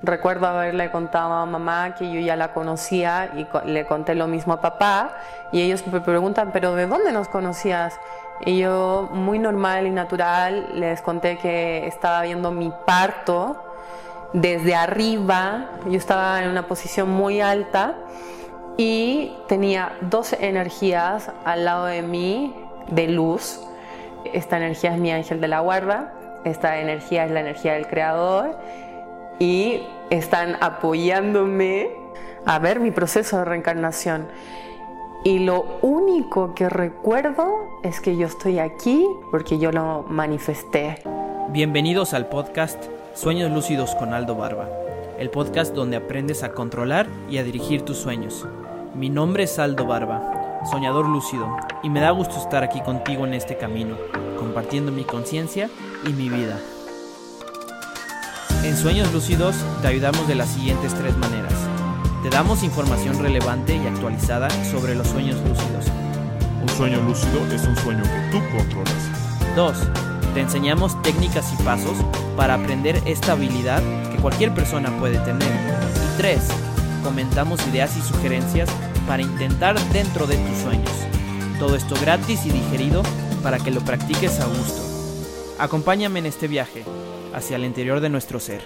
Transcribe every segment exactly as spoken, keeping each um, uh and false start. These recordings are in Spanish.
recuerdo haberle contado a mamá que yo ya la conocía y co- le conté lo mismo a papá y ellos me preguntan, ¿pero de dónde nos conocías? Y yo, muy normal y natural, les conté que estaba viendo mi parto desde arriba. Yo estaba en una posición muy alta y tenía dos energías al lado de mí de luz. Esta energía es mi ángel de la guarda, esta energía es la energía del creador y están apoyándome a ver mi proceso de reencarnación. Y lo único que recuerdo es que yo estoy aquí porque yo lo manifesté. Bienvenidos al podcast Sueños Lúcidos con Aldo Barba, el podcast donde aprendes a controlar y a dirigir tus sueños. Mi nombre es Aldo Barba, soñador lúcido, y me da gusto estar aquí contigo en este camino, compartiendo mi conciencia y mi vida. En Sueños Lúcidos te ayudamos de las siguientes tres maneras. Te damos información relevante y actualizada sobre los sueños lúcidos. Un sueño lúcido es un sueño que tú controlas. Dos. Te enseñamos técnicas y pasos para aprender esta habilidad que cualquier persona puede tener. Y tres. Comentamos ideas y sugerencias para intentar dentro de tus sueños. Todo esto gratis y digerido para que lo practiques a gusto. Acompáñame en este viaje hacia el interior de nuestro ser.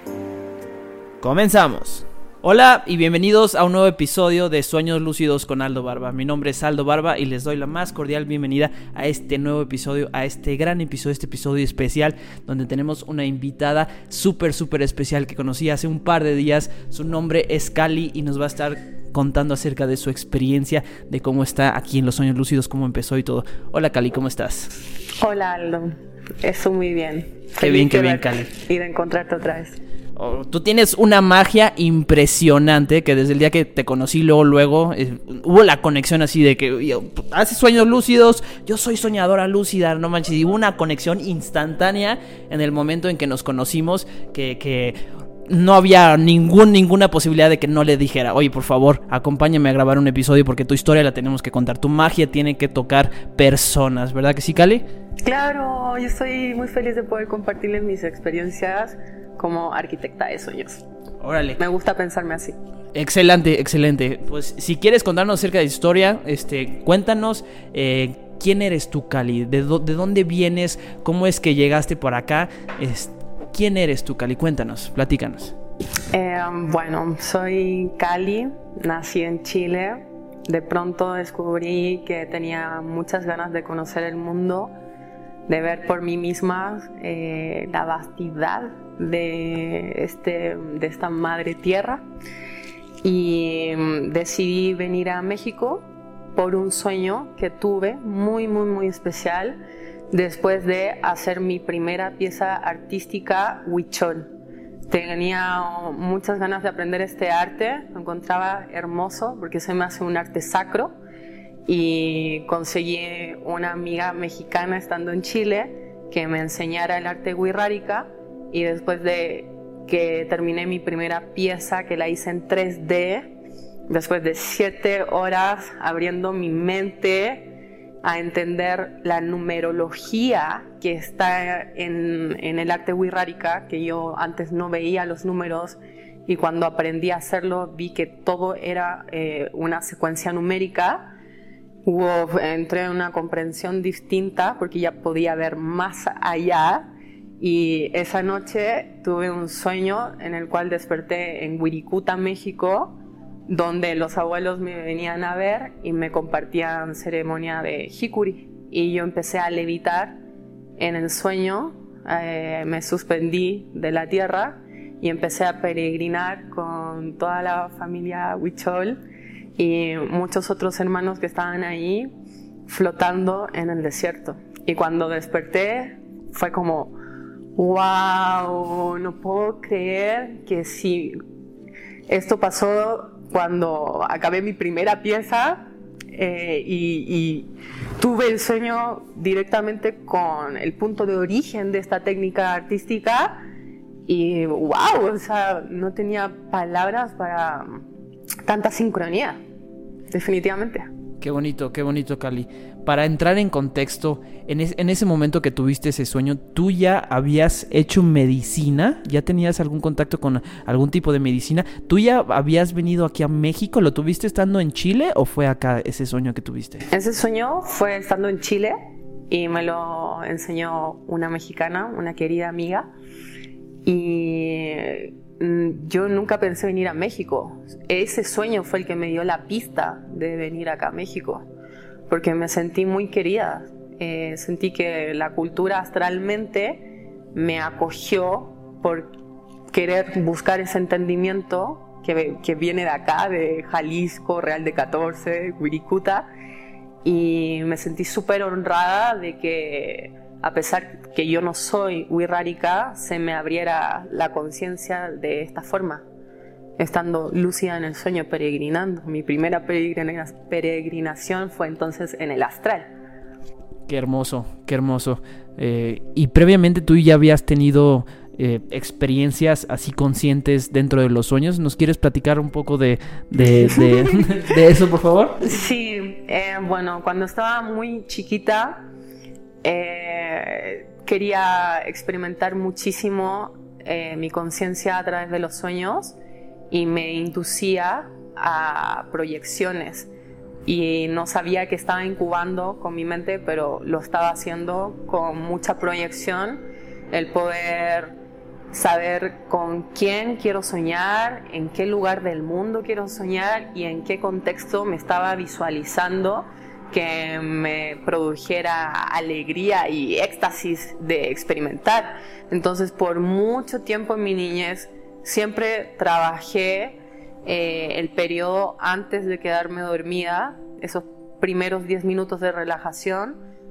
¡Comenzamos! Hola y bienvenidos a un nuevo episodio de Sueños Lúcidos con Aldo Barba. Mi nombre es Aldo Barba y les doy la más cordial bienvenida a este nuevo episodio, a este gran episodio, este episodio especial donde tenemos una invitada súper súper especial que conocí hace un par de días. Su nombre es Cali y nos va a estar contando acerca de su experiencia, de cómo está aquí en los Sueños Lúcidos, cómo empezó y todo. Hola Cali, ¿cómo estás? Hola Aldo, estoy muy bien. Qué bien, qué bien, Cali. Y de encontrarte otra vez. Oh, tú tienes una magia impresionante que desde el día que te conocí luego, luego eh, hubo la conexión así de que yo, haces sueños lúcidos, yo soy soñadora lúcida, no manches, y hubo una conexión instantánea en el momento en que nos conocimos que, que no había ningún, ninguna posibilidad de que no le dijera, oye, por favor, acompáñame a grabar un episodio porque tu historia la tenemos que contar, tu magia tiene que tocar personas, ¿verdad que sí, Cali? Claro, yo estoy muy feliz de poder compartirles mis experiencias como arquitecta de sueños. Órale. Me gusta pensarme así. Excelente, excelente. Pues si quieres contarnos acerca de la historia, este, cuéntanos eh, quién eres tú, Cali, de, do, de dónde vienes, cómo es que llegaste por acá, es, quién eres tú, Cali, cuéntanos, platícanos. Eh, bueno, soy Cali, nací en Chile. De pronto descubrí que tenía muchas ganas de conocer el mundo, de ver por mí misma eh, la vastidad de, este, de esta madre tierra, y decidí venir a México por un sueño que tuve muy muy muy especial después de hacer mi primera pieza artística huichol. Tenía muchas ganas de aprender este arte, lo encontraba hermoso porque se me hace un arte sacro. Y conseguí una amiga mexicana estando en Chile que me enseñara el arte wixárika, y después de que terminé mi primera pieza, que la hice en tres D, después de siete horas abriendo mi mente a entender la numerología que está en, en el arte wixárika, que yo antes no veía los números, y cuando aprendí a hacerlo vi que todo era eh, una secuencia numérica. Hubo, entré en una comprensión distinta porque ya podía ver más allá, y esa noche tuve un sueño en el cual desperté en Wirikuta, México, donde los abuelos me venían a ver y me compartían ceremonia de Hikuri, y yo empecé a levitar en el sueño, eh, me suspendí de la tierra y empecé a peregrinar con toda la familia huichol y muchos otros hermanos que estaban ahí flotando en el desierto. Y cuando desperté fue como, wow, no puedo creer que sí, esto pasó cuando acabé mi primera pieza eh, y, y tuve el sueño directamente con el punto de origen de esta técnica artística, y wow, o sea, no tenía palabras para tanta sincronía. Definitivamente. Qué bonito, qué bonito, Cali. Para entrar en contexto, en, es, en ese momento que tuviste ese sueño, ¿tú ya habías hecho medicina? ¿Ya tenías algún contacto con algún tipo de medicina? ¿Tú ya habías venido aquí a México? ¿Lo tuviste estando en Chile o fue acá ese sueño que tuviste? Ese sueño fue estando en Chile y me lo enseñó una mexicana, una querida amiga. Y yo nunca pensé venir a México. Ese sueño fue el que me dio la pista de venir acá a México, porque me sentí muy querida. Eh, sentí que la cultura astralmente me acogió por querer buscar ese entendimiento que, que viene de acá, de Jalisco, Real de catorce, Wirikuta, y me sentí súper honrada de que, a pesar que yo no soy wixárika, se me abriera la conciencia de esta forma, estando lúcida en el sueño, peregrinando. Mi primera peregrina- peregrinación fue entonces en el astral. Qué hermoso, qué hermoso. Eh, y previamente tú ya habías tenido eh, experiencias así conscientes dentro de los sueños. ¿Nos quieres platicar un poco de, de, de, de eso, por favor? Sí, eh, bueno, cuando estaba muy chiquita, Eh, quería experimentar muchísimo eh, mi conciencia a través de los sueños y me inducía a proyecciones, y no sabía que estaba incubando con mi mente, pero lo estaba haciendo con mucha proyección, el poder saber con quién quiero soñar, en qué lugar del mundo quiero soñar y en qué contexto me estaba visualizando que me produjera alegría y éxtasis de experimentar. Entonces, por mucho tiempo en mi niñez siempre trabajé eh, el periodo antes de quedarme dormida, esos primeros diez minutos de relajación,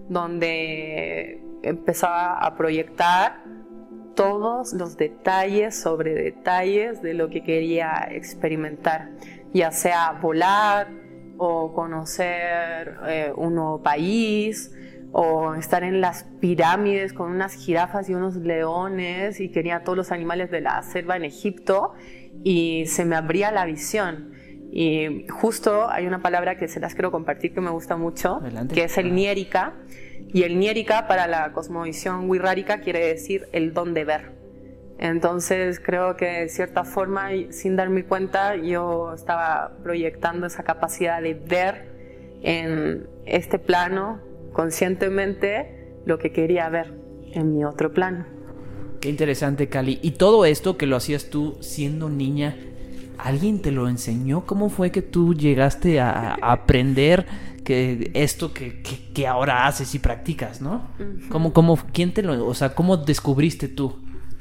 donde empezaba a proyectar todos los detalles sobre detalles de lo que quería experimentar, ya sea volar, o conocer eh, un nuevo país, o estar en las pirámides con unas jirafas y unos leones, y quería todos los animales de la selva en Egipto, y se me abría la visión. Y justo hay una palabra que se las quiero compartir que me gusta mucho, Adelante. Que es el Niérika, y el Niérika para la cosmovisión wixárika quiere decir el don de ver. Entonces creo que de cierta forma, sin darme cuenta, yo estaba proyectando esa capacidad de ver en este plano conscientemente lo que quería ver en mi otro plano. Qué interesante, Cali. Y todo esto que lo hacías tú siendo niña, ¿alguien te lo enseñó? ¿Cómo fue que tú llegaste a, a aprender que esto que, que, que ahora haces y practicas, ¿no? Uh-huh. ¿Cómo, cómo, quién te lo, o sea, cómo descubriste tú?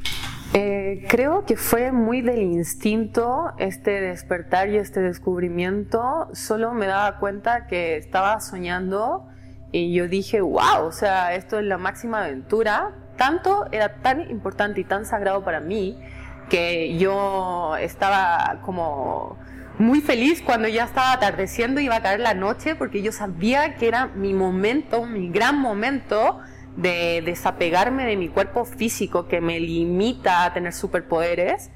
Eh, creo que fue muy del instinto este despertar y este descubrimiento. Solo me daba cuenta que estaba soñando y yo dije, wow, o sea, esto es la máxima aventura. Tanto era tan importante y tan sagrado para mí que yo estaba como muy feliz cuando ya estaba atardeciendo y iba a caer la noche, porque yo sabía que era mi momento, mi gran momento de desapegarme de mi cuerpo físico que me limita a tener superpoderes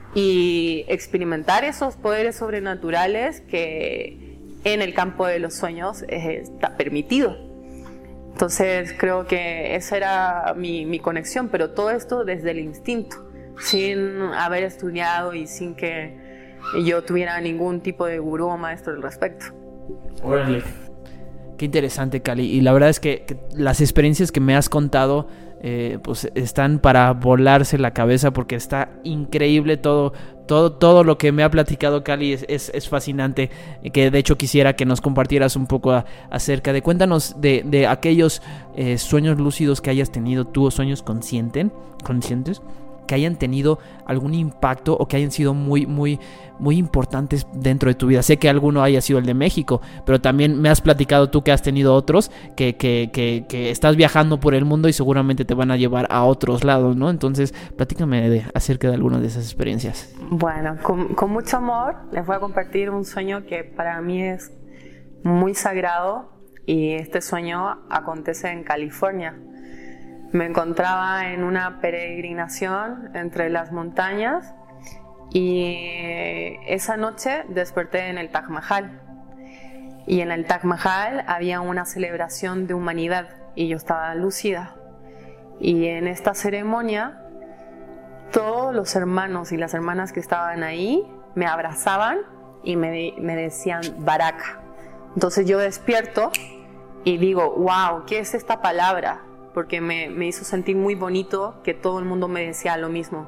y experimentar esos poderes sobrenaturales que en el campo de los sueños está permitido. Entonces creo que esa era mi, mi conexión, pero todo esto desde el instinto, sin haber estudiado y sin que yo tuviera ningún tipo de gurú o maestro al respecto. Órale. Qué interesante, Cali. Y la verdad es que, que las experiencias que me has contado eh, pues están para volarse la cabeza, porque está increíble todo, todo, todo lo que me ha platicado Cali. Es, es, es fascinante, que de hecho quisiera que nos compartieras un poco a, acerca de, cuéntanos de, de aquellos eh, sueños lúcidos que hayas tenido tú, o sueños conscientes, conscientes, que hayan tenido algún impacto o que hayan sido muy, muy, muy importantes dentro de tu vida. Sé que alguno haya sido el de México, pero también me has platicado tú que has tenido otros que, que, que, que estás viajando por el mundo y seguramente te van a llevar a otros lados, ¿no? Entonces, platícame de, acerca de alguna de esas experiencias. Bueno, con, con mucho amor les voy a compartir un sueño que para mí es muy sagrado, y este sueño acontece en California. Me encontraba en una peregrinación entre las montañas y esa noche desperté en el Taj Mahal. y en el Taj Mahal había una celebración de humanidad y yo estaba lúcida. Y en esta ceremonia todos los hermanos y las hermanas que estaban ahí me abrazaban y me, me decían Baraka. Entonces yo despierto y digo, wow, ¿qué es esta palabra? Porque me, me hizo sentir muy bonito que todo el mundo me decía lo mismo.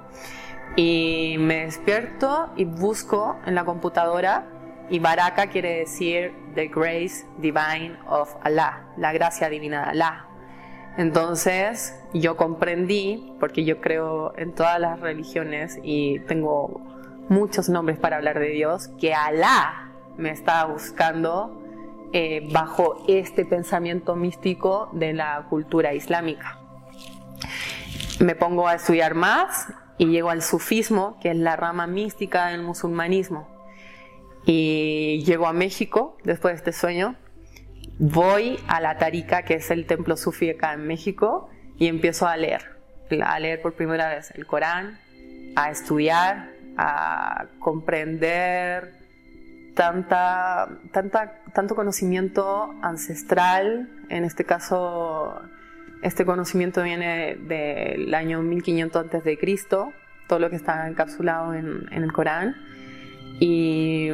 Y me despierto y busco en la computadora, y Baraka quiere decir The Grace Divine of Allah, la gracia divina de Allah. Entonces yo comprendí, porque yo creo en todas las religiones y tengo muchos nombres para hablar de Dios, que Allah me estaba buscando eh, bajo este pensamiento místico de la cultura islámica. Me pongo a estudiar más y llego al sufismo, que es la rama mística del musulmanismo. Y llego a México después de este sueño. Voy a la Tarika, que es el templo sufí acá en México, y empiezo a leer, a leer por primera vez el Corán, a estudiar, a comprender tanta, tanta, tanto conocimiento ancestral. En este caso, este conocimiento viene del año mil quinientos antes de Cristo, todo lo que está encapsulado en, en el Corán. Y,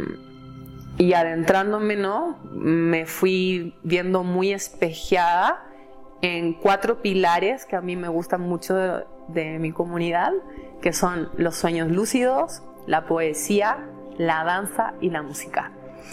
y adentrándome, ¿no? Me fui viendo muy espejeada en cuatro pilares que a mí me gustan mucho de, de mi comunidad, que son los sueños lúcidos, la poesía, la danza y la música.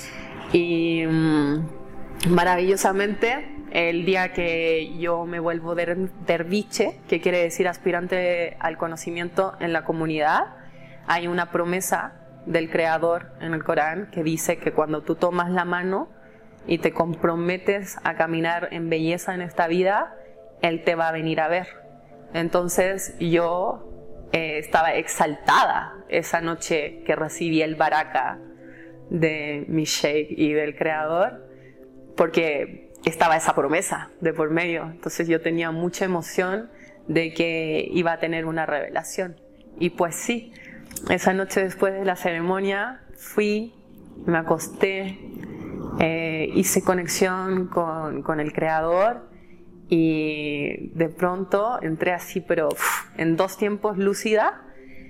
Y mmm, maravillosamente, el día que yo me vuelvo der, derviche, que quiere decir aspirante al conocimiento en la comunidad, hay una promesa del Creador en el Corán que dice que cuando tú tomas la mano y te comprometes a caminar en belleza en esta vida, Él te va a venir a ver. Entonces yo eh, estaba exaltada esa noche que recibí el baraka de mi sheikh y del Creador, porque estaba esa promesa de por medio. Entonces yo tenía mucha emoción de que iba a tener una revelación. Y pues sí, esa noche después de la ceremonia fui, me acosté, eh, hice conexión con, con el Creador y de pronto entré así, pero uf, en dos tiempos lúcida,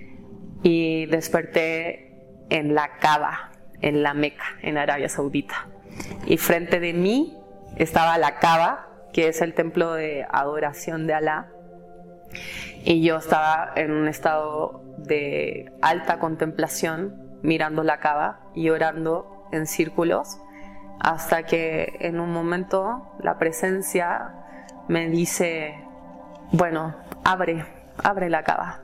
y desperté en la Kaaba, en la Meca, en Arabia Saudita. Y frente de mí estaba la Kaaba, que es el templo de adoración de Alá. Y yo estaba en un estado de alta contemplación, mirando la Kaaba y orando en círculos, hasta que en un momento la presencia me dice, bueno, abre, abre la Kaaba.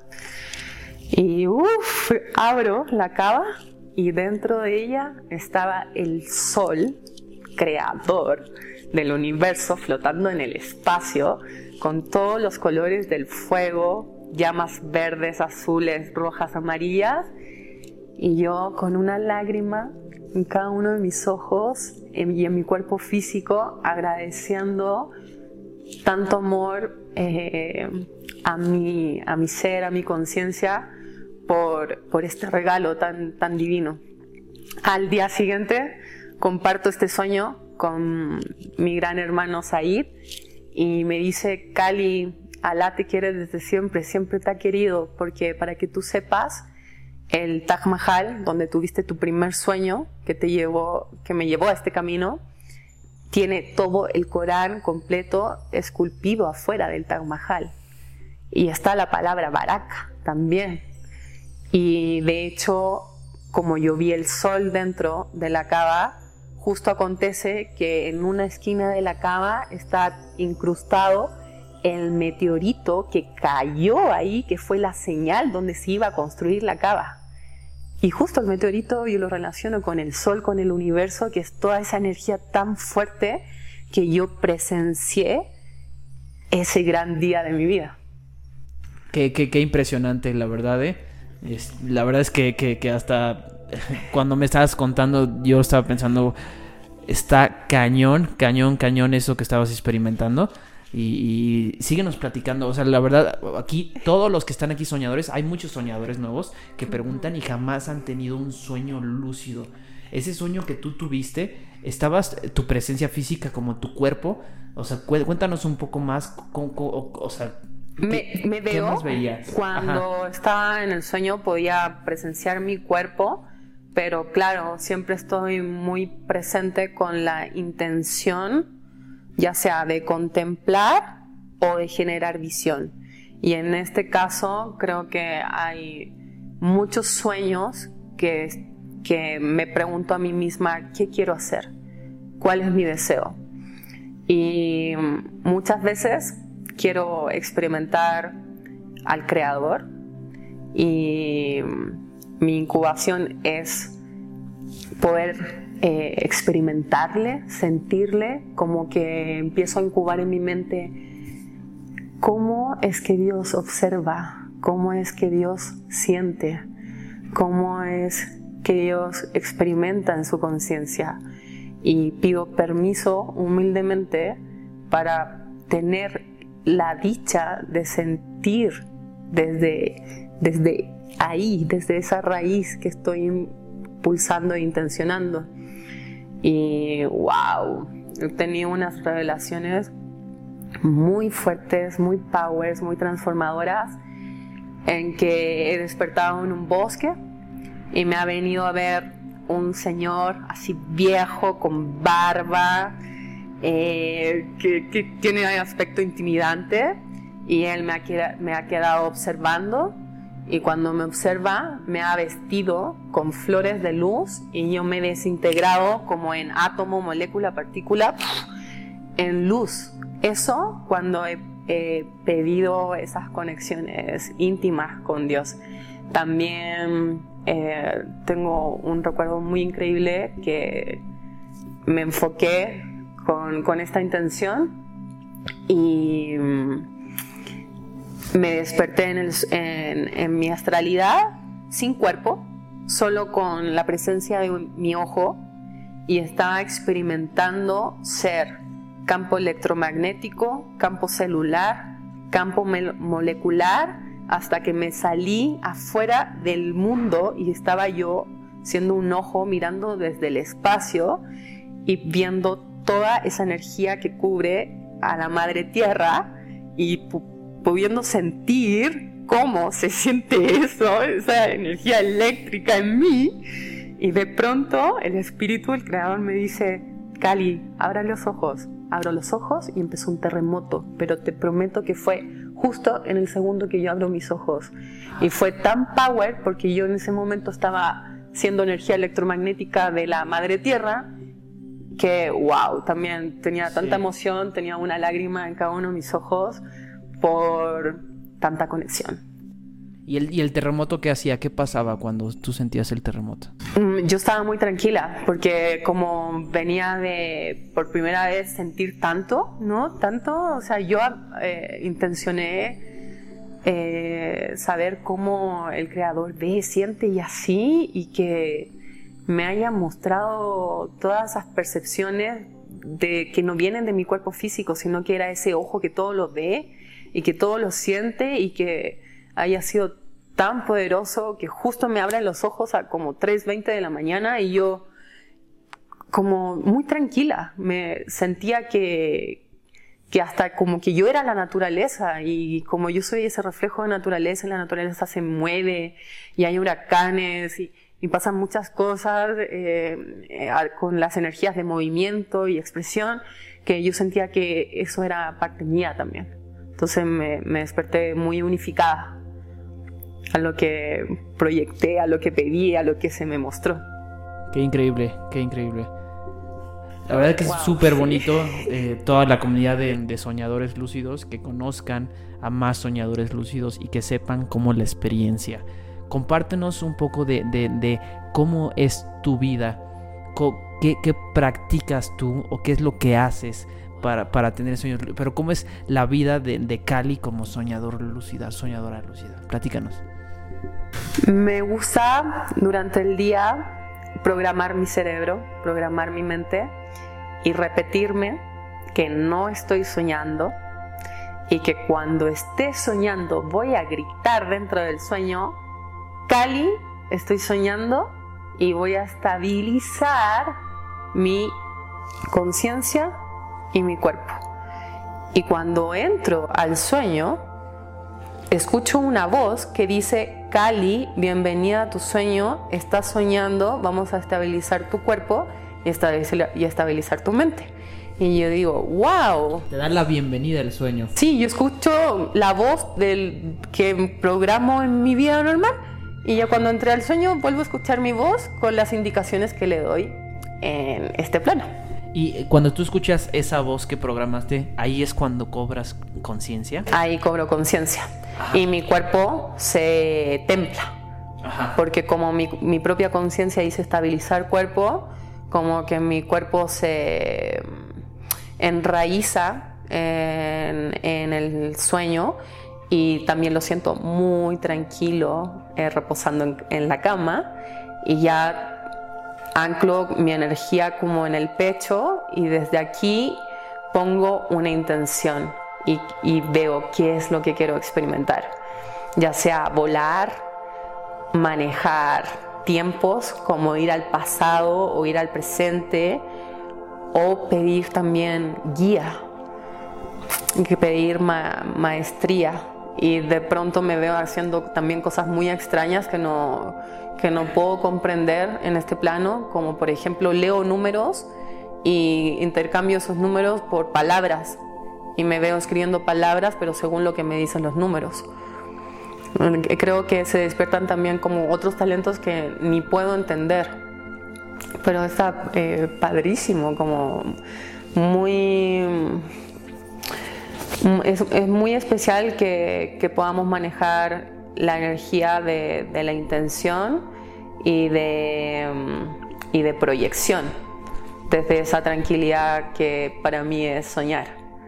Y uff, abro la Kaaba y dentro de ella estaba el sol, creador del universo, flotando en el espacio, con todos los colores del fuego, llamas verdes, azules, rojas, amarillas, y yo con una lágrima en cada uno de mis ojos y en mi cuerpo físico, agradeciendo tanto amor eh, a, mi, a mi ser, a mi conciencia, por, por este regalo tan, tan divino. Al día siguiente comparto este sueño con mi gran hermano Said, y me dice, Cali, Alá te quiere desde siempre, siempre te ha querido, porque para que tú sepas, el Taj Mahal, donde tuviste tu primer sueño, que te llevó, que me llevó a este camino, tiene todo el Corán completo esculpido afuera del Taj Mahal. Y está la palabra Baraka también. Y de hecho, como yo vi el sol dentro de la Kaaba, justo acontece que en una esquina de la Kaaba está incrustado el meteorito que cayó ahí, que fue la señal donde se iba a construir la Kaaba. Y justo el meteorito yo lo relaciono con el sol, con el universo, que es toda esa energía tan fuerte que yo presencié ese gran día de mi vida. Qué, qué, qué impresionante, la verdad, ¿eh? Es, la verdad es que, que, que hasta cuando me estabas contando, yo estaba pensando, está cañón, cañón, cañón eso que estabas experimentando. Y, y síguenos platicando. O sea, la verdad, aquí todos los que están aquí soñadores, hay muchos soñadores nuevos que preguntan y jamás han tenido un sueño lúcido. ese sueño que tú tuviste, ¿estabas tu presencia física como tu cuerpo? O sea, cuéntanos un poco más, con, con, o, o sea... Me, me veo, ¿qué más veías? Cuando Ajá. estaba en el sueño podía presenciar mi cuerpo, pero claro, siempre estoy muy presente con la intención, ya sea de contemplar o de generar visión. Y en este caso creo que hay muchos sueños que, que me pregunto a mí misma, ¿qué quiero hacer? ¿Cuál es mi deseo? Y muchas veces quiero experimentar al Creador y mi incubación es poder eh, experimentarle, sentirle, como que empiezo a incubar en mi mente cómo es que Dios observa, cómo es que Dios siente, cómo es que Dios experimenta en su conciencia, y pido permiso humildemente para tener la dicha de sentir desde, desde ahí, desde esa raíz que estoy pulsando e intencionando. Y wow, he tenido unas revelaciones muy fuertes, muy powers, muy transformadoras, en que he despertado en un bosque y me ha venido a ver un señor así viejo, con barba, eh, que, que tiene un aspecto intimidante, y él me ha, queda, me ha quedado observando, y cuando me observa me ha vestido con flores de luz y yo me he desintegrado como en átomo, molécula, partícula, en luz. Eso cuando he, he pedido esas conexiones íntimas con Dios. También eh, tengo un recuerdo muy increíble que me enfoqué con, con esta intención y me desperté en, el, en, en mi astralidad sin cuerpo, solo con la presencia de mi ojo, y estaba experimentando ser campo electromagnético, campo celular, campo molecular, hasta que me salí afuera del mundo y estaba yo siendo un ojo mirando desde el espacio y viendo toda esa energía que cubre a la madre tierra y pu- pudiendo sentir cómo se siente eso, esa energía eléctrica en mí. Y de pronto el espíritu, el creador, me dice: Cali, abra los ojos. Abro los ojos y empezó un terremoto, pero te prometo que fue justo en el segundo que yo abro mis ojos. Y fue tan power porque yo en ese momento estaba siendo energía electromagnética de la madre tierra, que wow, también tenía tanta sí. emoción, tenía una lágrima en cada uno de mis ojos por tanta conexión. ¿Y el, y el terremoto qué hacía? ¿Qué pasaba cuando tú sentías el terremoto? Yo estaba muy tranquila porque como venía de por primera vez sentir tanto, ¿no? Tanto, o sea, yo eh, intencioné eh, saber cómo el creador ve, siente y así, y que me haya mostrado todas esas percepciones de que no vienen de mi cuerpo físico, sino que era ese ojo que todo lo ve y que todo lo siente, y que haya sido tan poderoso que justo me abren los ojos a como tres veinte de la mañana y yo como muy tranquila, me sentía que, que hasta como que yo era la naturaleza, y como yo soy ese reflejo de naturaleza, la naturaleza se mueve y hay huracanes y, y pasan muchas cosas eh, eh, con las energías de movimiento y expresión, que yo sentía que eso era parte mía también. Entonces me, me desperté muy unificada a lo que proyecté, a lo que pedí, a lo que se me mostró. Qué increíble, qué increíble. La verdad es que wow, es súper bonito eh, toda la comunidad de, de soñadores lúcidos, que conozcan a más soñadores lúcidos y que sepan cómo la experiencia. Compártenos un poco de, de, de cómo es tu vida, qué, qué practicas tú o qué es lo que haces Para, para tener sueños, pero cómo es la vida de, de Cali como soñador lúcida, soñadora lúcida. Platícanos. Me gusta durante el día programar mi cerebro, programar mi mente y repetirme que no estoy soñando, y que cuando esté soñando voy a gritar dentro del sueño: Cali, estoy soñando, y voy a estabilizar mi conciencia y mi cuerpo. Y cuando entro al sueño, escucho una voz que dice: Cali, bienvenida a tu sueño, estás soñando, vamos a estabilizar tu cuerpo y estabilizar, y estabilizar tu mente. Y yo digo, wow. Te dan la bienvenida al sueño. Sí, yo escucho la voz del que programo en mi vida normal, y ya cuando entré al sueño vuelvo a escuchar mi voz con las indicaciones que le doy en este plano. Y cuando tú escuchas esa voz que programaste, ahí es cuando cobras conciencia. Ahí cobro conciencia y mi cuerpo se templa. Ajá. Porque como mi, mi propia conciencia dice estabilizar cuerpo, como que mi cuerpo se enraiza en, en el sueño, y también lo siento muy tranquilo, eh, reposando en, en la cama, y ya anclo mi energía como en el pecho, y desde aquí pongo una intención y, y veo qué es lo que quiero experimentar, ya sea volar, manejar tiempos como ir al pasado o ir al presente, o pedir también guía, que pedir ma- maestría. Y de pronto me veo haciendo también cosas muy extrañas que no, que no puedo comprender en este plano, como por ejemplo leo números y intercambio esos números por palabras, y me veo escribiendo palabras pero según lo que me dicen los números. Creo que se despiertan también como otros talentos que ni puedo entender, pero está eh, padrísimo, como muy... Es, es muy especial que, que podamos manejar la energía de, de la intención y de, y de proyección, desde esa tranquilidad que para mí es soñar.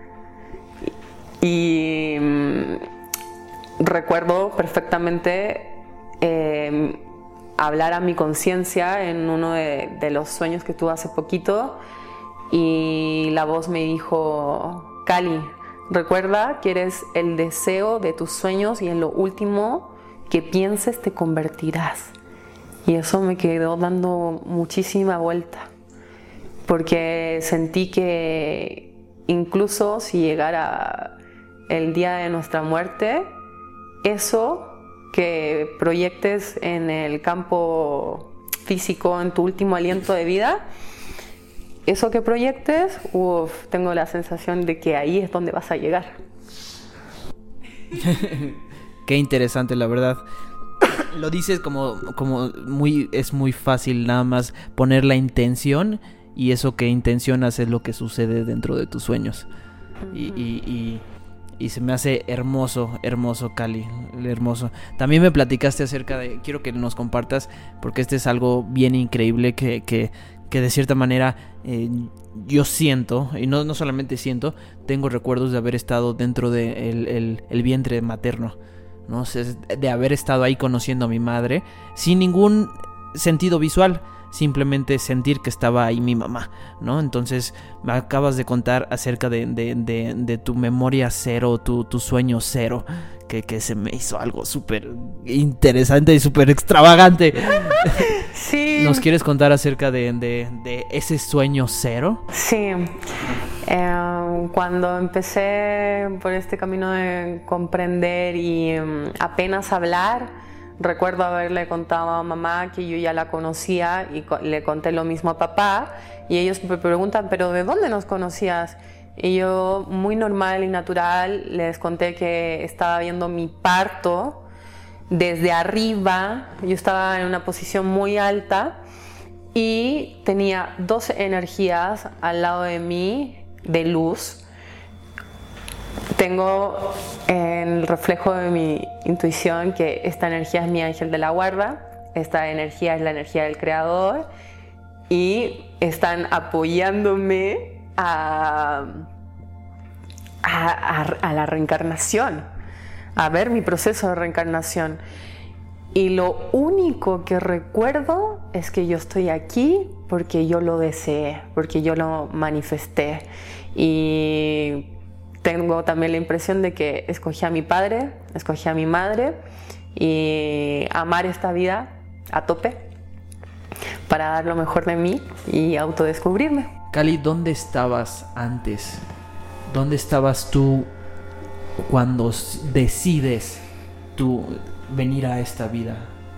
Y, y recuerdo perfectamente eh, hablar a mi conciencia en uno de, de los sueños que tuve hace poquito, y la voz me dijo: Cali, recuerda que eres el deseo de tus sueños y en lo último que pienses te convertirás. Y eso me quedó dando muchísima vuelta, porque sentí que incluso si llegara el día de nuestra muerte, eso que proyectes en el campo físico, en tu último aliento de vida, eso que proyectes, uf, tengo la sensación de que ahí es donde vas a llegar. Qué interesante, la verdad. Lo dices como, como muy, es muy fácil nada más poner la intención, y eso que intencionas es lo que sucede dentro de tus sueños. Uh-huh. Y, y, y, y se me hace hermoso, hermoso, Cali, hermoso. También me platicaste acerca de, quiero que nos compartas, porque este es algo bien increíble que, que que de cierta manera eh, yo siento, y no, no solamente siento, tengo recuerdos de haber estado dentro del de el, el, el vientre materno, ¿no? O sea, de haber estado ahí conociendo a mi madre, sin ningún sentido visual, simplemente sentir que estaba ahí mi mamá, ¿no? Entonces me acabas de contar acerca de, de, de, de tu memoria cero, tu, tu sueño cero, que, que se me hizo algo súper interesante y súper extravagante. Sí. ¿Nos quieres contar acerca de, de, de ese sueño cero? Sí. Eh, cuando empecé por este camino de comprender y um, apenas hablar, recuerdo haberle contado a mamá que yo ya la conocía, y co- le conté lo mismo a papá, y ellos me preguntan, ¿pero de dónde nos conocías? Y yo, muy normal y natural, les conté que estaba viendo mi parto desde arriba. Yo estaba en una posición muy alta y tenía dos energías al lado de mí de luz. Tengo en el reflejo de mi intuición que esta energía es mi ángel de la guarda, esta energía es la energía del creador, y están apoyándome a, a, a, a la reencarnación, a ver mi proceso de reencarnación. Y lo único que recuerdo es que yo estoy aquí porque yo lo deseé, porque yo lo manifesté. Y tengo también la impresión de que escogí a mi padre, escogí a mi madre, y amar esta vida a tope. para dar lo mejor de mí y autodescubrirme. Cali, ¿dónde estabas antes? ¿Dónde estabas tú cuando decides tú venir a esta vida?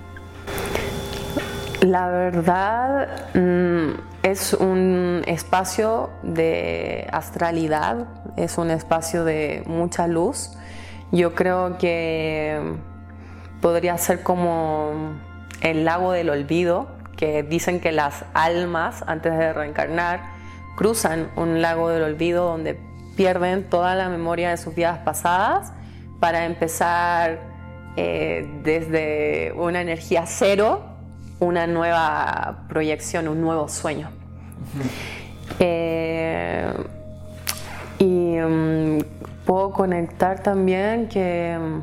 La verdad, mmm, es un espacio de astralidad, es un espacio de mucha luz. Yo creo que podría ser como el lago del olvido, que dicen que las almas, antes de reencarnar, cruzan un lago del olvido donde pierden toda la memoria de sus vidas pasadas para empezar eh, desde una energía cero, una nueva proyección, un nuevo sueño. Uh-huh. Eh, y um, puedo conectar también que um,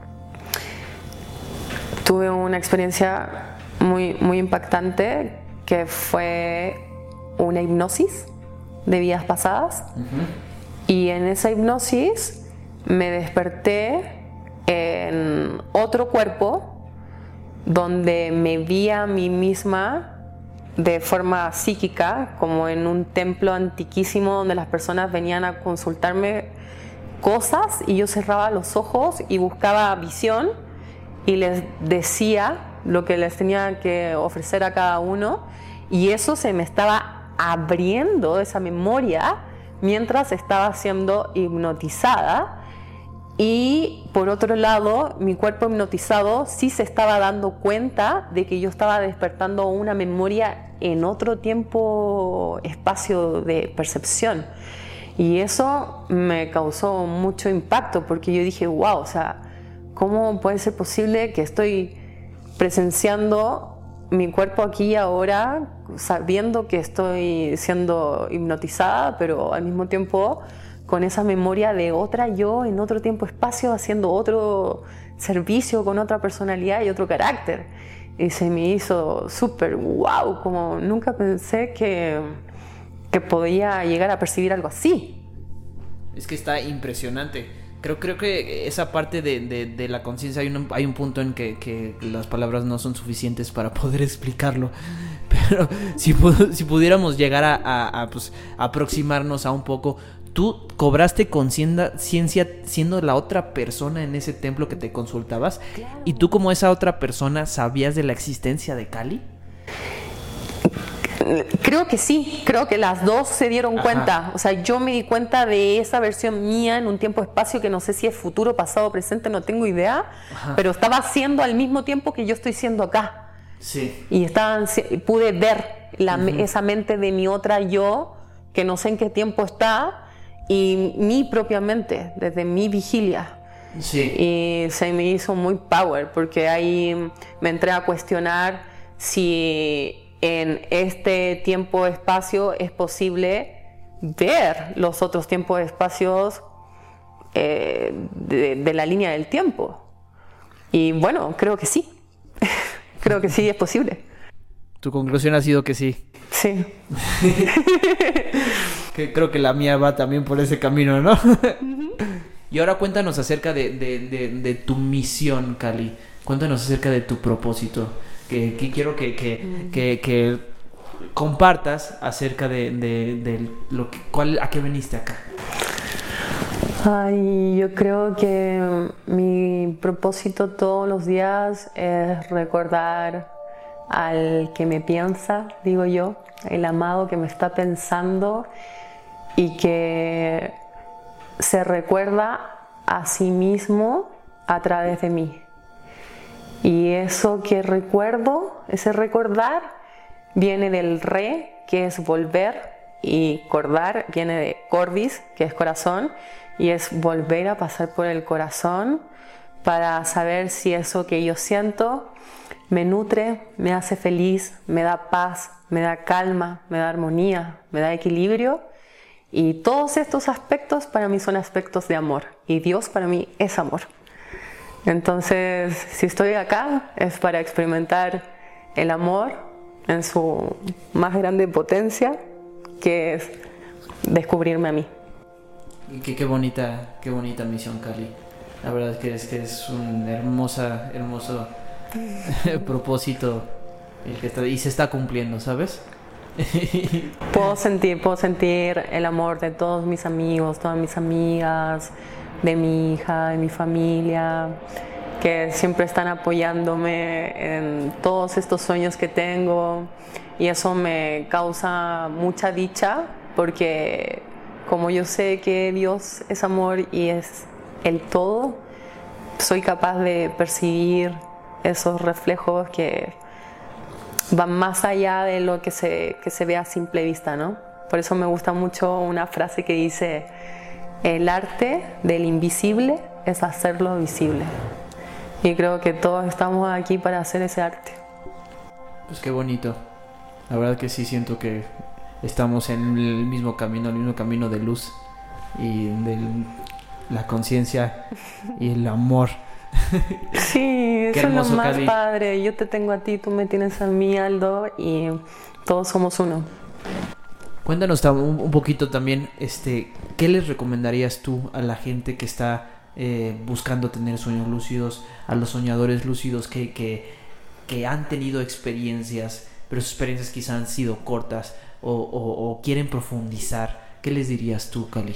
tuve una experiencia muy, muy impactante que fue una hipnosis de vidas pasadas. Uh-huh. Y en esa hipnosis me desperté en otro cuerpo donde me vi a mí misma de forma psíquica, como en un templo antiquísimo donde las personas venían a consultarme cosas y yo cerraba los ojos y buscaba visión y les decía lo que les tenía que ofrecer a cada uno, y eso se me estaba abriendo, esa memoria, mientras estaba siendo hipnotizada. Y por otro lado, mi cuerpo hipnotizado sí se estaba dando cuenta de que yo estaba despertando una memoria en otro tiempo, espacio de percepción. Y eso me causó mucho impacto porque yo dije, wow, o sea, ¿cómo puede ser posible que estoy presenciando mi cuerpo aquí y ahora, sabiendo que estoy siendo hipnotizada, pero al mismo tiempo con esa memoria de otra yo en otro tiempo-espacio, haciendo otro servicio con otra personalidad y otro carácter? Y se me hizo súper wow, como nunca pensé que, que podía llegar a percibir algo así. Es que está impresionante. Creo, creo que esa parte de, de, de la conciencia, hay un, hay un punto en que, que las palabras no son suficientes para poder explicarlo. Pero si, si pudiéramos llegar a, a, a pues, aproximarnos a un poco... ¿Tú cobraste conciencia siendo la otra persona en ese templo que te consultabas? Claro. ¿Y tú, como esa otra persona, sabías de la existencia de Cali? Creo que sí, creo que las dos se dieron Ajá. cuenta. O sea, yo me di cuenta de esa versión mía en un tiempo-espacio que no sé si es futuro, pasado, presente, no tengo idea. Ajá. Pero estaba siendo al mismo tiempo que yo estoy siendo acá. Sí. Y estaban, pude ver la, uh-huh. esa mente de mi otra yo, que no sé en qué tiempo está, y mi propia mente, desde mi vigilia. Sí. Y se me hizo muy power, porque ahí me entré a cuestionar si en este tiempo-espacio es posible ver los otros tiempos-espacios eh, de, de la línea del tiempo. Y bueno, creo que sí. Creo que sí es posible. Tu conclusión ha sido que sí. Sí. Que creo que la mía va también por ese camino, ¿no? Uh-huh. Y ahora cuéntanos acerca de, de, de, de tu misión, Cali. Cuéntanos acerca de tu propósito. Que, que quiero que, que, uh-huh. que, que compartas acerca de, de, de lo que, cuál, a qué viniste acá. Ay, yo creo que mi propósito todos los días es recordar al que me piensa, digo yo, el amado que me está pensando y que se recuerda a sí mismo a través de mí. Y eso que recuerdo, ese recordar, viene del re, que es volver, y cordar viene de cordis, que es corazón, y es volver a pasar por el corazón para saber si eso que yo siento me nutre, me hace feliz, me da paz, me da calma, me da armonía, me da equilibrio. Y todos estos aspectos para mí son aspectos de amor. Y Dios para mí es amor. Entonces, si estoy acá es para experimentar el amor en su más grande potencia, que es descubrirme a mí. Qué, qué bonita, qué bonita misión, Cali. La verdad es que es, que es un hermosa, hermoso propósito El que está, y se está cumpliendo, ¿sabes? Puedo sentir, puedo sentir el amor de todos mis amigos, todas mis amigas, de mi hija, de mi familia, que siempre están apoyándome en todos estos sueños que tengo, y eso me causa mucha dicha porque como yo sé que Dios es amor y es el todo, soy capaz de percibir esos reflejos que van más allá de lo que se, que se ve a simple vista, ¿no? Por eso me gusta mucho una frase que dice: el arte del invisible es hacerlo visible. Y creo que todos estamos aquí para hacer ese arte. Pues qué bonito. La verdad que sí siento que estamos en el mismo camino, el mismo camino de luz y de la conciencia y el amor. Sí, eso es lo más Cali. padre. Yo te tengo a ti, tú me tienes a mí, Aldo, y todos somos uno. Cuéntanos un, un poquito también, este, ¿qué les recomendarías tú a la gente que está eh, buscando tener sueños lúcidos, a los soñadores lúcidos que, que, que han tenido experiencias, pero sus experiencias quizás han sido cortas o, o, o quieren profundizar? ¿Qué les dirías tú, Cali?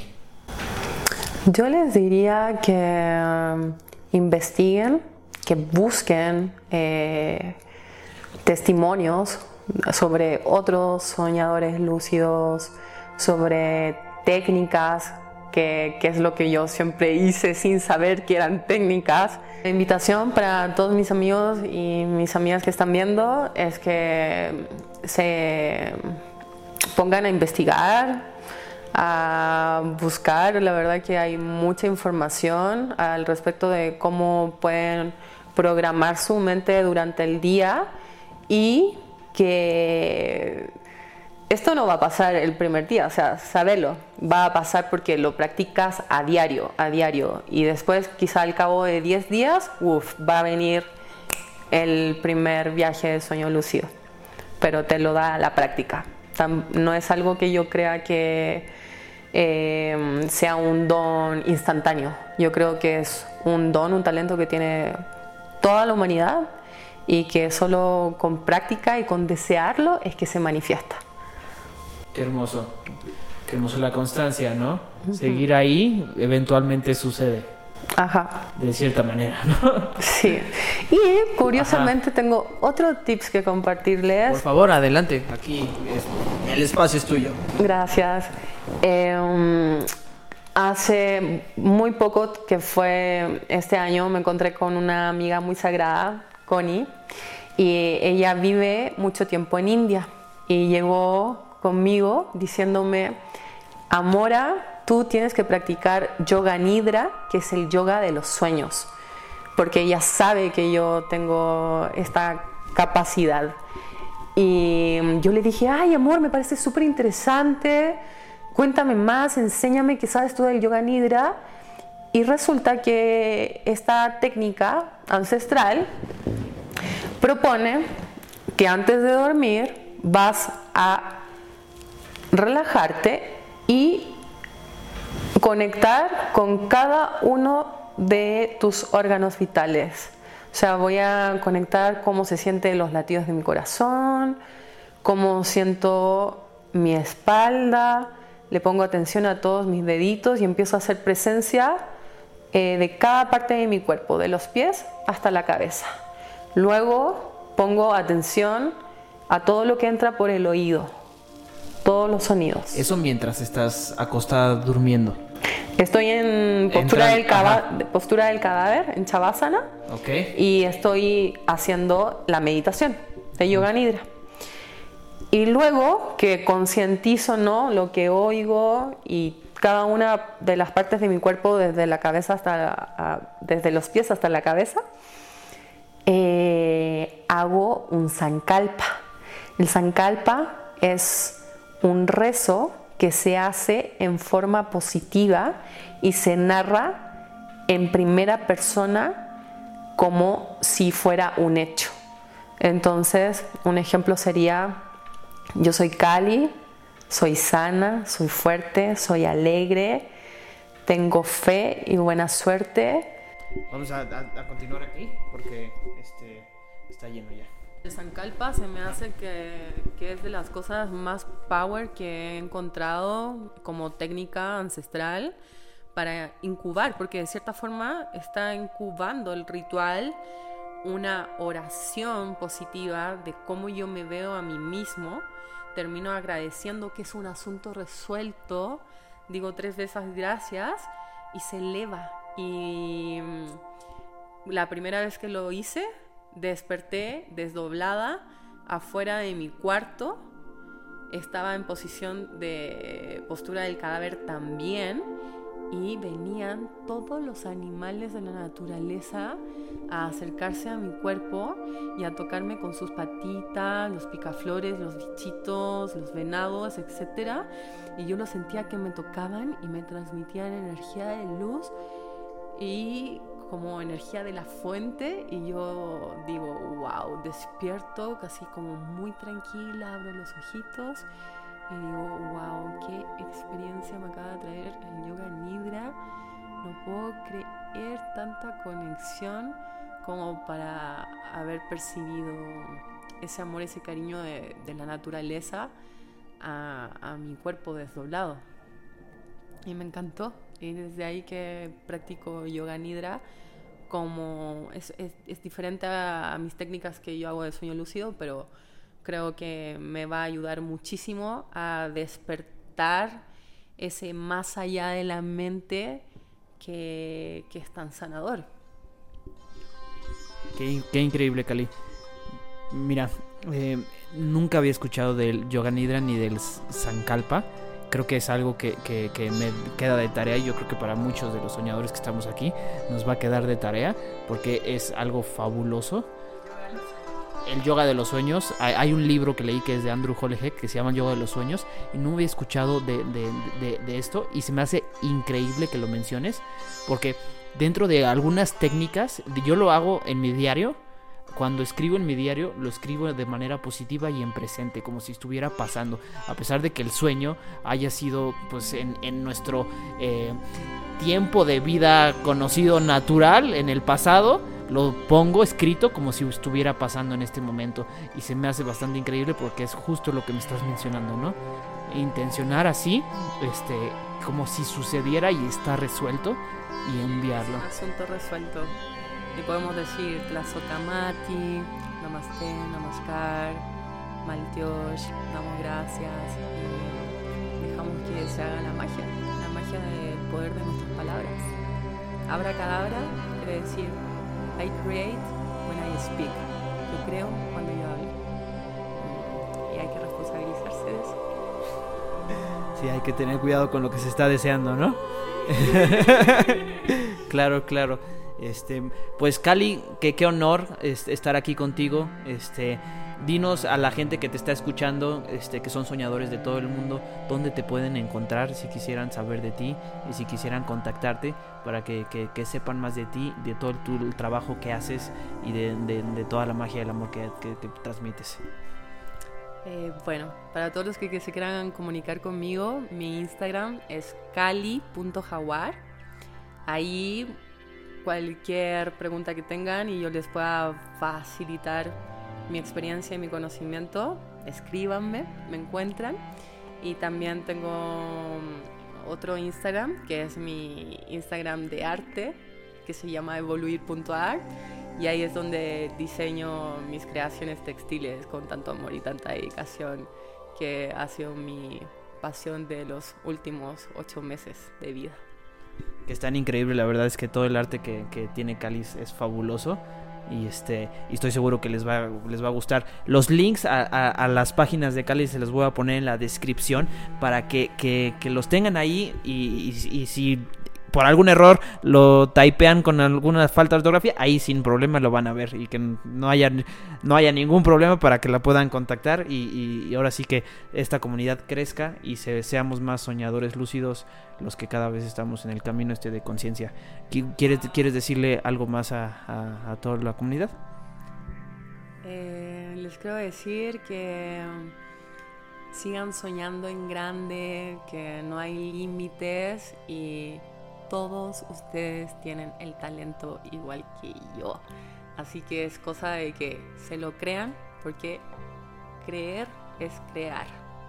Yo les diría que um, investiguen, que busquen eh, testimonios sobre otros soñadores lúcidos, sobre técnicas, que, que es lo que yo siempre hice sin saber que eran técnicas. La invitación para todos mis amigos y mis amigas que están viendo es que se pongan a investigar, a buscar. La verdad que hay mucha información al respecto de cómo pueden programar su mente durante el día, y que esto no va a pasar el primer día, o sea, sabelo, va a pasar porque lo practicas a diario, a diario, y después quizá al cabo de diez días, uff, va a venir el primer viaje de sueño lúcido, pero te lo da la práctica. No es algo que yo crea que eh, sea un don instantáneo. Yo creo que es un don, un talento que tiene toda la humanidad, y que solo con práctica y con desearlo es que se manifiesta. Qué hermoso, qué hermoso la constancia, ¿no? Uh-huh. Seguir ahí eventualmente sucede. Ajá. De cierta manera, ¿no? Sí. Y curiosamente Ajá. tengo otro tips que compartirles. Por favor, adelante. Aquí es, el espacio es tuyo. Gracias. Eh, um, hace muy poco, que fue este año, me encontré con una amiga muy sagrada, Connie, y ella vive mucho tiempo en India, y llegó conmigo diciéndome: Amora, tú tienes que practicar yoga nidra, que es el yoga de los sueños, porque ella sabe que yo tengo esta capacidad. Y yo le dije: ay, amor, me parece súper interesante, cuéntame más, enséñame qué sabes tú del yoga nidra. Y resulta que esta técnica ancestral propone que antes de dormir vas a relajarte y conectar con cada uno de tus órganos vitales. O sea, voy a conectar cómo se sienten los latidos de mi corazón, cómo siento mi espalda, le pongo atención a todos mis deditos y empiezo a hacer presencia eh, de cada parte de mi cuerpo, de los pies hasta la cabeza. Luego pongo atención a todo lo que entra por el oído, todos los sonidos. Eso mientras estás acostada durmiendo. Estoy en postura, del, cava- postura del cadáver, en Shavasana. Okay. Y estoy haciendo la meditación de Yoga Nidra. Y luego que concientizo, ¿no?, lo que oigo y cada una de las partes de mi cuerpo, desde la cabeza hasta la, a, desde los pies hasta la cabeza, eh, hago un sankalpa. El sankalpa es un rezo que se hace en forma positiva y se narra en primera persona como si fuera un hecho. Entonces, un ejemplo sería: yo soy Cali, soy sana, soy fuerte, soy alegre, tengo fe y buena suerte. Vamos a, a, a continuar aquí porque este, está lleno ya. El Sankalpa se me hace que, que es de las cosas más power que he encontrado como técnica ancestral para incubar, porque de cierta forma está incubando el ritual una oración positiva de cómo yo me veo a mí mismo. Termino agradeciendo que es un asunto resuelto, digo tres veces gracias y se eleva. Y la primera vez que lo hice, desperté desdoblada afuera de mi cuarto, estaba en posición de postura del cadáver también, y venían todos los animales de la naturaleza a acercarse a mi cuerpo y a tocarme con sus patitas, los picaflores, los bichitos, los venados, etcétera. Y yo lo sentía que me tocaban y me transmitían energía de luz y como energía de la fuente, y yo digo, wow, despierto casi como muy tranquila, abro los ojitos y digo, wow, qué experiencia me acaba de traer el yoga nidra. No puedo creer tanta conexión como para haber percibido ese amor, ese cariño de, de la naturaleza a, a mi cuerpo desdoblado. Y me encantó. Y desde ahí que practico yoga nidra, como es, es, es diferente a, a mis técnicas que yo hago de sueño lúcido, pero creo que me va a ayudar muchísimo a despertar ese más allá de la mente que, que es tan sanador. Qué, qué increíble, Cali. Mira, eh, nunca había escuchado del yoga nidra ni del Sankalpa. Creo que es algo que, que, que me queda de tarea, y yo creo que para muchos de los soñadores que estamos aquí nos va a quedar de tarea, porque es algo fabuloso. El yoga de los sueños, hay, hay un libro que leí que es de Andrew Holleheck que se llama El yoga de los sueños, y no había escuchado de, de, de, de esto, y se me hace increíble que lo menciones, porque dentro de algunas técnicas, yo lo hago en mi diario. Cuando escribo en mi diario, lo escribo de manera positiva y en presente, como si estuviera pasando, a pesar de que el sueño haya sido pues en, en nuestro eh, tiempo de vida conocido natural en el pasado. Lo pongo escrito como si estuviera pasando en este momento, y se me hace bastante increíble porque es justo lo que me estás mencionando, ¿no? Intencionar así, este, como si sucediera y está resuelto, y enviarlo. Es un asunto resuelto. Y podemos decir Tlazotamati, Namaste, Namaskar, Maltiosh, damos gracias y dejamos que se haga la magia, la magia del poder de nuestras palabras. Abracadabra quiere decir I create when I speak. Yo creo cuando yo hablo. Y hay que responsabilizarse de eso. Sí, hay que tener cuidado con lo que se está deseando, ¿no? Claro, claro. Este, pues Cali, que qué honor este, estar aquí contigo. Este, dinos a la gente que te está escuchando, este, que son soñadores de todo el mundo, dónde te pueden encontrar si quisieran saber de ti y si quisieran contactarte para que, que, que sepan más de ti, de todo el, tu, el trabajo que haces y de, de, de toda la magia y el amor que, que, que transmites. Eh, bueno, para todos los que, que se quieran comunicar conmigo, mi Instagram es cali punto jaguar. Ahí cualquier pregunta que tengan y yo les pueda facilitar mi experiencia y mi conocimiento, escríbanme, me encuentran. Y también tengo otro Instagram, que es mi Instagram de arte, que se llama evoluir punto art, y ahí es donde diseño mis creaciones textiles con tanto amor y tanta dedicación, que ha sido mi pasión de los últimos ocho meses de vida. Que es tan increíble, la verdad es que todo el arte que, que tiene Cali es fabuloso, y este y estoy seguro que les va, les va a gustar. Los links a, a, a las páginas de Cali se los voy a poner en la descripción para que, que, que los tengan ahí, y, y, y si por algún error lo typean con alguna falta de ortografía, ahí sin problema lo van a ver, y que no haya, no haya ningún problema para que la puedan contactar, y, y, y ahora sí que esta comunidad crezca y se, seamos más soñadores lúcidos los que cada vez estamos en el camino este de conciencia. ¿Quieres, ¿Quieres decirle algo más a, a, a toda la comunidad? Eh, les quiero decir que sigan soñando en grande, que no hay límites, y todos ustedes tienen el talento igual que yo. Así que es cosa de que se lo crean, porque creer es crear.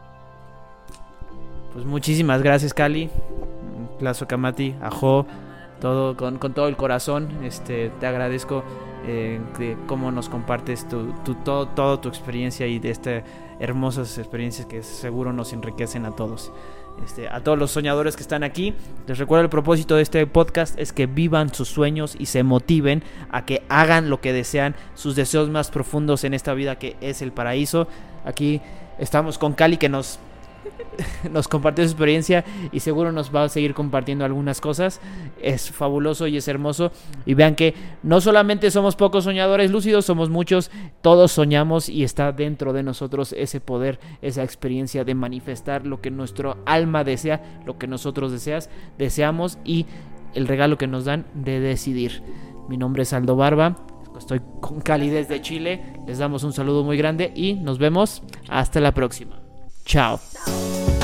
Pues muchísimas gracias, Cali. Plazo Kamati, Ajo, todo con, con todo el corazón. Este, te agradezco eh, de cómo nos compartes tu, tu, todo, toda tu experiencia y de estas hermosas experiencias que seguro nos enriquecen a todos. Este, a todos los soñadores que están aquí, les recuerdo el propósito de este podcast es que vivan sus sueños y se motiven a que hagan lo que desean, sus deseos más profundos en esta vida que es el paraíso. Aquí estamos con Cali, que nos nos compartió su experiencia y seguro nos va a seguir compartiendo algunas cosas. Es fabuloso y es hermoso. Y vean que no solamente somos pocos soñadores lúcidos, somos muchos, todos soñamos y está dentro de nosotros ese poder, esa experiencia de manifestar lo que nuestro alma desea, lo que nosotros deseas, deseamos y el regalo que nos dan de decidir. Mi nombre es Aldo Barba, estoy con Cali desde Chile, les damos un saludo muy grande y nos vemos hasta la próxima. Chao.